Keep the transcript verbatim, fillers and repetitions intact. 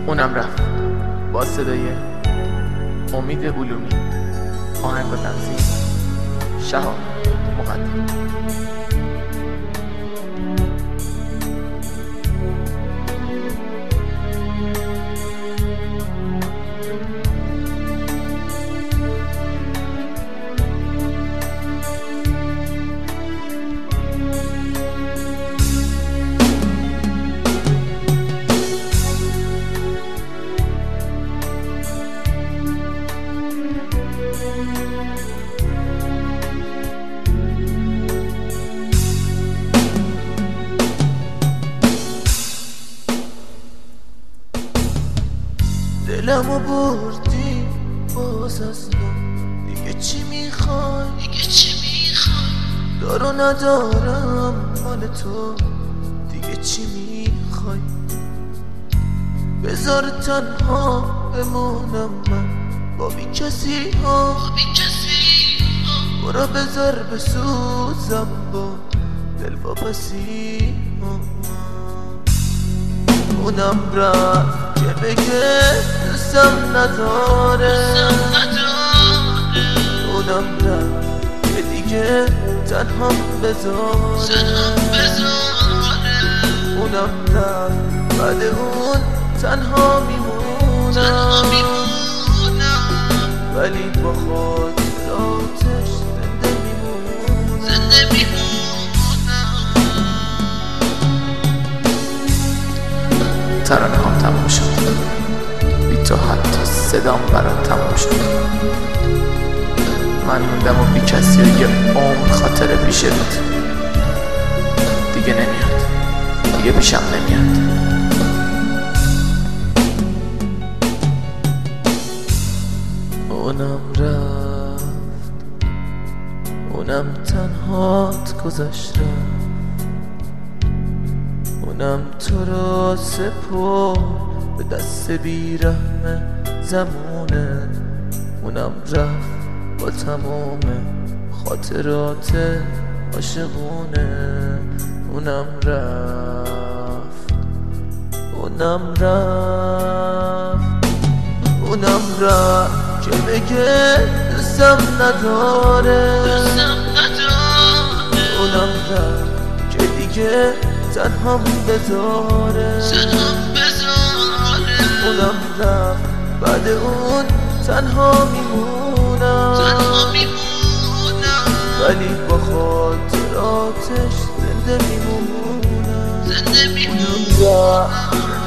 اونم رفت با صدای امید علومی. آهنگ و تنظیم شهاب مقدم. دلمو بردی باز از نو، دیگه چی میخوای؟ دیگه چی میخوای؟ دارو ندارم مال تو، دیگه چی میخوای؟ بذار تنها بمونم من با بی کسی ها، برو بذار بسوزم با دل واپسی ها. اونم رفت که بگه دوستم نداره، اونم رفت که دیگه تنهام بذاره، اونم رفت بعد اون تنها میمونم، ولی با خاطراتش زنده میمونم. ترانه هم تموم شد، بی تو حتی صدام برات تموم شد. من موندم و بی کسی و یه عمر خاطره پیش روت. دیگه نمیاد، دیگه پیشم نمیاد. اونم رفت، اونم تنهات گذشت رفت، اونم تو را سپرد به دست بیرحم زمونه، اونم رفت با تمام خاطرات عاشقونه، اونم رفت، اونم رفت، اونم رفت که بگه دوستم نداره، اونم رفت که دیگه تنهام بذاره، اونم رفت بعد اون تنها میمونم، ولی با خاطراتش زنده میمونم. اونم رفت